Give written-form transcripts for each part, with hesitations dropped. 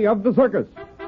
Jerry of the Circus.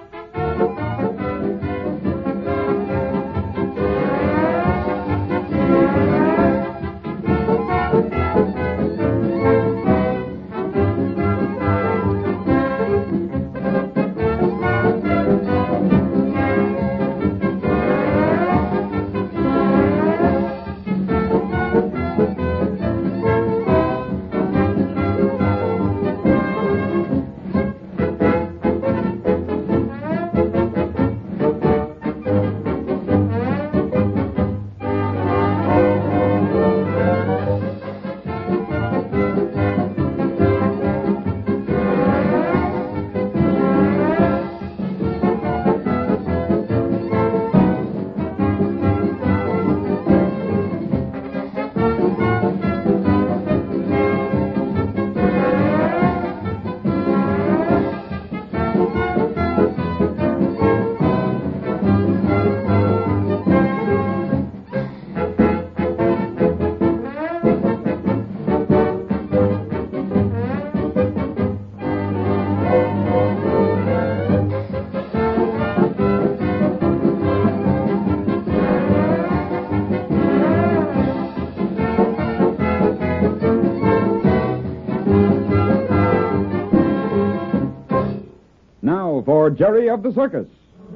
Now for Jerry of the Circus.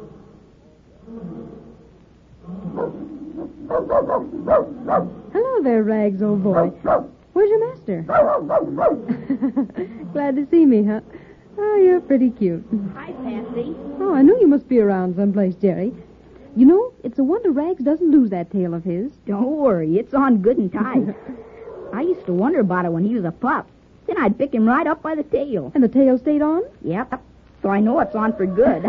Hello there, Rags, old boy. Where's your master? Glad to see me, huh? Oh, you're pretty cute. Hi, Patsy. Oh, I knew you must be around someplace, Jerry. You know, it's a wonder Rags doesn't lose that tail of his. Don't worry, it's on good and tight. I used to wonder about it when he was a pup. Then I'd pick him right up by the tail. And the tail stayed on? Yep. So I know it's on for good.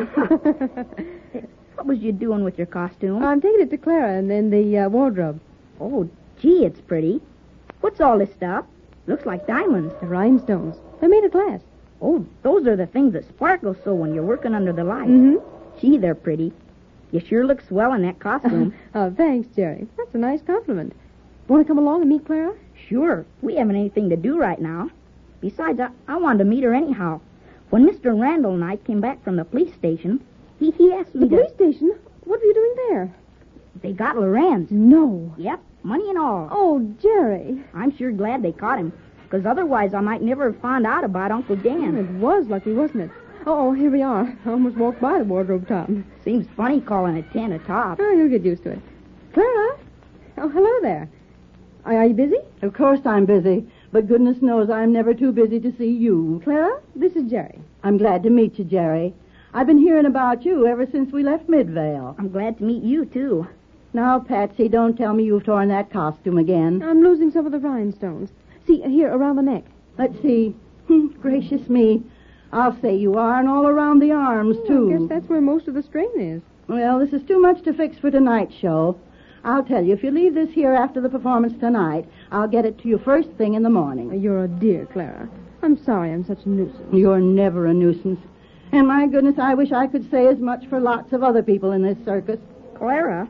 What was you doing with your costume? I'm taking it to Clara and then the wardrobe. Oh, gee, it's pretty. What's all this stuff? Looks like diamonds. The rhinestones. They're made of glass. Oh, those are the things that sparkle so when you're working under the light. Mm-hmm. Gee, they're pretty. You sure look swell in that costume. Oh, thanks, Jerry. That's a nice compliment. Want to come along and meet Clara? Sure. We haven't anything to do right now. Besides, I wanted to meet her anyhow. When Mr. Randall and I came back from the police station, he asked me The police station? What were you doing there? They got Lorenz. No. Yep, money and all. Oh, Jerry. I'm sure glad they caught him, because otherwise I might never have found out about Uncle Dan. It was lucky, wasn't it? Oh, here we are. I almost walked by the wardrobe top. Seems funny calling a tent a top. Oh, you'll get used to it. Clara? Oh, hello there. Are you busy? Of course I'm busy, but goodness knows I'm never too busy to see you. Clara, this is Jerry. I'm glad to meet you, Jerry. I've been hearing about you ever since we left Midvale. I'm glad to meet you, too. Now, Patsy, don't tell me you've torn that costume again. I'm losing some of the rhinestones. See, here, around the neck. Let's see. Gracious me. I'll say you are, and all around the arms, too. I guess that's where most of the strain is. Well, this is too much to fix for tonight's show. I'll tell you, if you leave this here after the performance tonight, I'll get it to you first thing in the morning. You're a dear, Clara. I'm sorry I'm such a nuisance. You're never a nuisance. And my goodness, I wish I could say as much for lots of other people in this circus. Clara,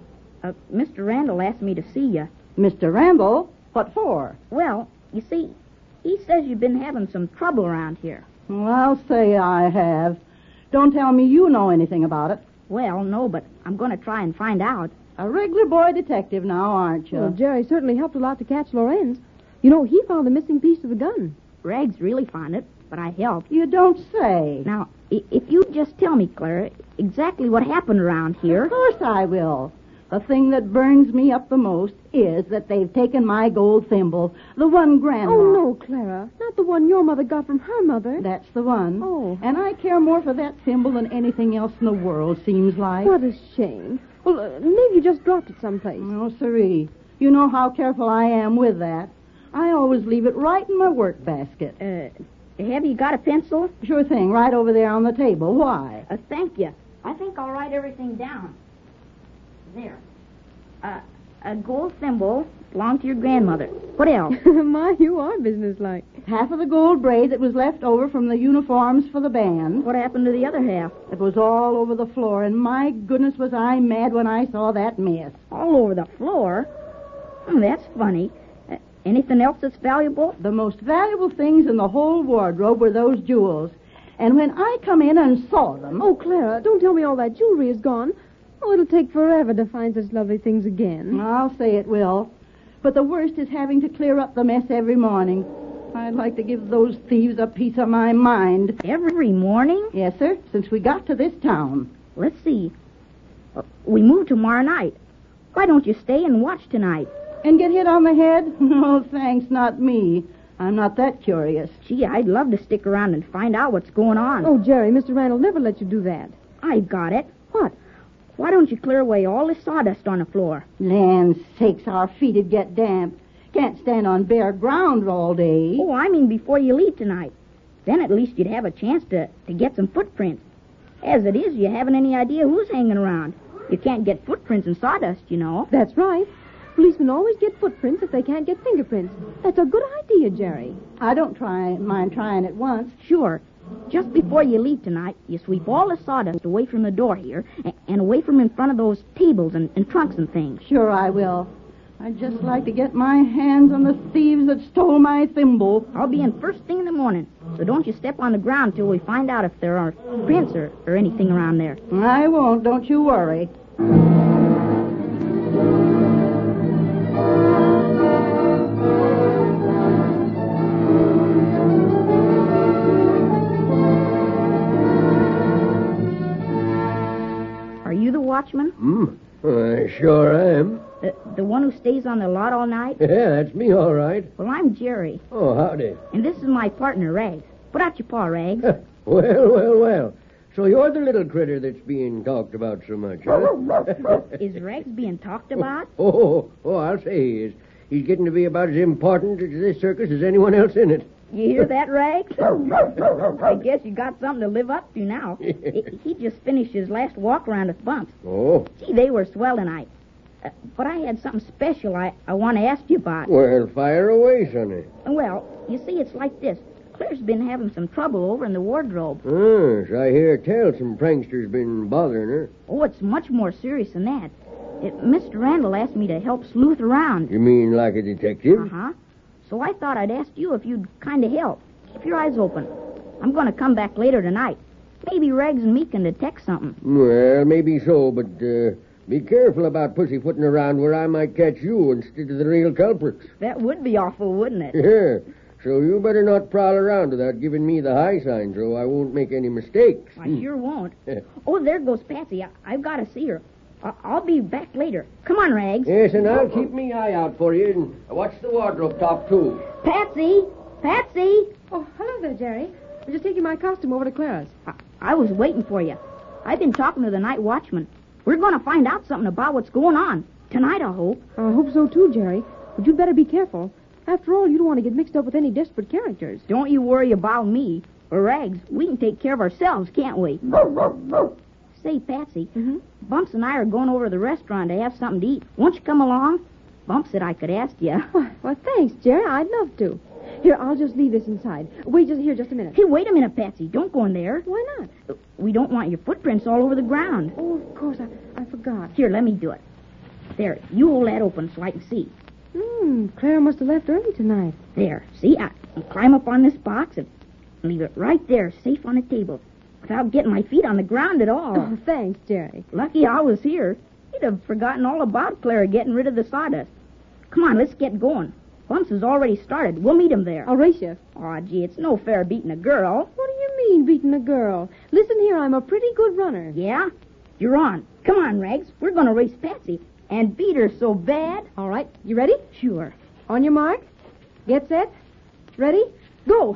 Mr. Randall asked me to see you. Mr. Randall? What for? Well, you see, he says you've been having some trouble around here. Well, I'll say I have. Don't tell me you know anything about it. Well, no, but I'm going to try and find out. A regular boy detective now, aren't you? Well, Jerry certainly helped a lot to catch Lorenz. You know, he found the missing piece of the gun. Rags really found it, but I helped. You don't say. Now, if you just tell me, Clara, exactly what happened around here. Of course I will. The thing that burns me up the most is that they've taken my gold thimble, the one Grandma. Oh, no, Clara. Not the one your mother got from her mother. That's the one. Oh. And I care more for that thimble than anything else in the world, seems like. What a shame. Well, maybe you just dropped it someplace. No, siree. You know how careful I am with that. I always leave it right in my work basket. Have you got a pencil? Sure thing, right over there on the table. Why? Thank you. I think I'll write everything down. There. A gold thimble belonged to your grandmother. What else? My, you are businesslike. Half of the gold braid that was left over from the uniforms for the band. What happened to the other half? It was all over the floor, and my goodness was I mad when I saw that mess. All over the floor? That's funny. Anything else that's valuable? The most valuable things in the whole wardrobe were those jewels. And when I come in and saw them... Oh, Clara, don't tell me all that jewelry is gone. Oh, it'll take forever to find such lovely things again. I'll say it will. But the worst is having to clear up the mess every morning. I'd like to give those thieves a piece of my mind. Every morning? Yes, sir, since we got to this town. Let's see. We move tomorrow night. Why don't you stay and watch tonight? And get hit on the head? Oh, thanks, not me. I'm not that curious. Gee, I'd love to stick around and find out what's going on. Oh, Jerry, Mr. Randall never let you do that. I've got it. What? Why don't you clear away all the sawdust on the floor? Land sakes, our feet'd get damp. Can't stand on bare ground all day. Oh, I mean before you leave tonight. Then at least you'd have a chance to get some footprints. As it is, you haven't any idea who's hanging around. You can't get footprints in sawdust, you know. That's right. Policemen always get footprints if they can't get fingerprints. That's a good idea, Jerry. I don't mind trying it once. Sure. Just before you leave tonight, you sweep all the sawdust away from the door here and away from in front of those tables and trunks and things. Sure I will. I'd just like to get my hands on the thieves that stole my thimble. I'll be in first thing in the morning, so don't you step on the ground till we find out if there are prints or anything around there. I won't, don't you worry. Are you the watchman? I sure am. The one who stays on the lot all night? Yeah, that's me, all right. Well, I'm Jerry, Oh, howdy. and this is my partner, Rags. Put out your paw, Rags. Well. So you're the little critter that's being talked about so much, huh? Is Rags being talked about? Oh, I'll say he is. He's getting to be about as important to this circus as anyone else in it. You hear that, Rags? I guess you got something to live up to now. He just finished his last walk around with Bumps. Oh, Gee, they were swell tonight. But I had something special I want to ask you about. well, fire away, sonny. Well, you see, it's like this. Claire's been having some trouble over in the wardrobe. Yes, I hear tell some pranksters been bothering her. Oh, it's much more serious than that. Mr. Randall asked me to help sleuth around. You mean like a detective? Uh-huh. So I thought I'd ask you if you'd kind of help. Keep your eyes open. I'm going to come back later tonight. Maybe Rags and me can detect something. Well, maybe so, but be careful about pussyfooting around where I might catch you instead of the real culprits. That would be awful, wouldn't it? Yeah, so you better not prowl around without giving me the high sign so I won't make any mistakes. I sure won't. Oh, there goes Patsy. I've got to see her. I'll be back later. Come on, Rags. Yes, and I'll keep me eye out for you and watch the wardrobe top, too. Patsy! Patsy! Oh, hello there, Jerry. I'm just taking my costume over to Clara's. I was waiting for you. I've been talking to the night watchman. We're going to find out something about what's going on. Tonight, I hope. I hope so, too, Jerry. But you'd better be careful. After all, you don't want to get mixed up with any desperate characters. Don't you worry about me or Rags. We can take care of ourselves, can't we? Say, Patsy, Bumps and I are going over to the restaurant to have something to eat. Won't you come along? Bumps said I could ask you. Well, thanks, Jerry. I'd love to. Here, I'll just leave this inside. Wait just a minute. Hey, wait a minute, Patsy. Don't go in there. Why not? We don't want your footprints all over the ground. Oh, of course. I forgot. Here, let me do it. There, you hold that open so I can see. Clara must have left early tonight. There, see? I climb up on this box and leave it right there, safe on the table, without getting my feet on the ground at all. Oh, thanks, Jerry. Lucky I was here. You'd have forgotten all about Clara getting rid of the sawdust. Come on, let's get going. Bumps has already started. We'll meet him there. I'll race you. Aw, gee, it's no fair beating a girl. What do you mean, beating a girl? Listen here, I'm a pretty good runner. Yeah? You're on. Come on, Rags. We're going to race Patsy and beat her so bad. All right, you ready? Sure. On your mark. Get set. Ready? Go.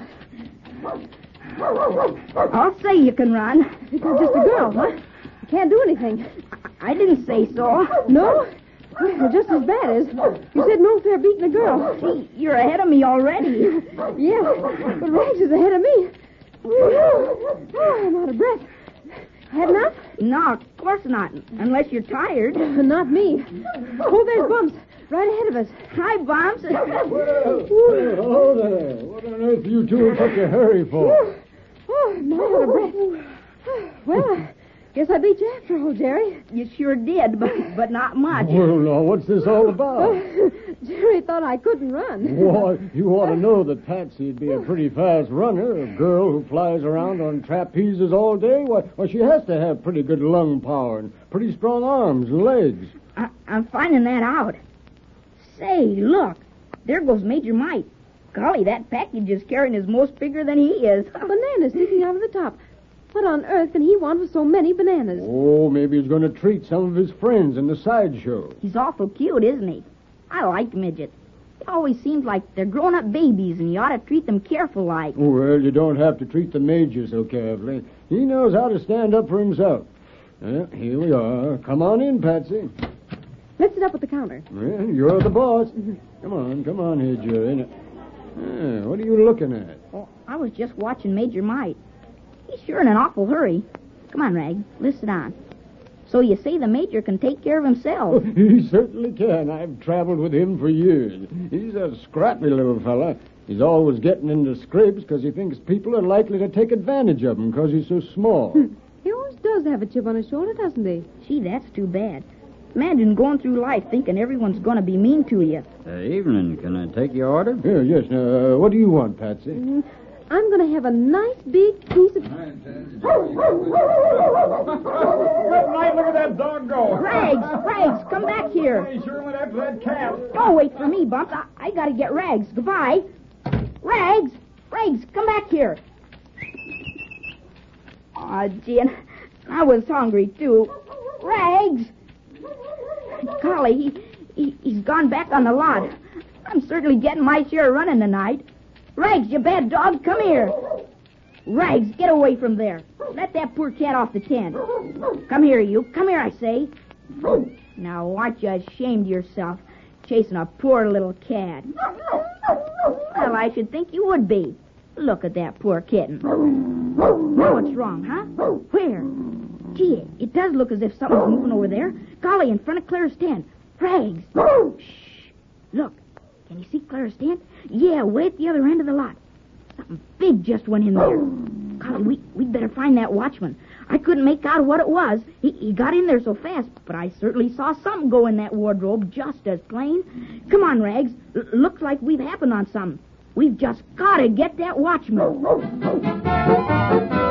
I'll say you can run. You're just a girl, huh? You can't do anything. I didn't say so. No? Well, just as bad as you said no fair beating a girl. Gee, you're ahead of me already. Yeah, but Rags is ahead of me. Oh, I'm out of breath. Had enough? No, of course not, unless you're tired. Not me. Oh, there's Bumps. Right ahead of us. Hi, Bumps. Hello there. What on earth are you two in such a hurry for? Oh, I'm out of breath. Well, I guess I beat you after all, Jerry. You sure did, but not much. Well, now, what's this all about? Jerry thought I couldn't run. Why, you ought to know that Patsy'd be a pretty fast runner. A girl who flies around on trapezes all day, well, she has to have pretty good lung power and pretty strong arms and legs. I'm finding that out. Say, look. There goes Major Mite. Golly, that package is carrying his most bigger than he is. Bananas sticking out of the top. What on earth can he want with so many bananas? Oh, maybe he's going to treat some of his friends in the sideshow. He's awful cute, isn't he? I like midgets. It always seems like they're grown-up babies, and you ought to treat them careful like. Well, you don't have to treat the Major so carefully. He knows how to stand up for himself. Well, here we are. Come on in, Patsy. Let's sit up at the counter. Well, you're the boss. Come on here, Jerry. Now, what are you looking at? Oh, I was just watching Major Mite. He's sure in an awful hurry. Come on, Rag. Let's sit down. So you say the Major can take care of himself? He certainly can. I've traveled with him for years. He's a scrappy little fella. He's always getting into scrapes because he thinks people are likely to take advantage of him because he's so small. He always does have a chip on his shoulder, doesn't he? Gee, that's too bad. Imagine going through life thinking everyone's going to be mean to you. Evening. Can I take your order? Yes. Now, what do you want, Patsy? I'm going to have a nice big piece of... Look at that dog go. Rags, come back here. He sure went after that cat. Don't wait for me, Bumps. I got to get Rags. Goodbye. Rags, come back here. Aw, gee, I was hungry, too. Rags. Golly, he's gone back on the lot. I'm certainly getting my share of running tonight. Rags, you bad dog, come here. Rags, get away from there. Let that poor cat off the tent. Come here, you. Come here, I say. Now, aren't you ashamed of yourself, chasing a poor little cat? Well, I should think you would be. Look at that poor kitten. Now what's wrong, huh? Where? Gee, it does look as if something's moving over there. Golly, in front of Claire's tent. Rags. Shh. Look. Can you see Claire's tent? Yeah, way at the other end of the lot. Something big just went in there. Golly, we'd better find that watchman. I couldn't make out what it was. He got in there so fast, but I certainly saw something go in that wardrobe just as plain. Come on, Rags. Looks like we've happened on something. We've just got to get that watchman.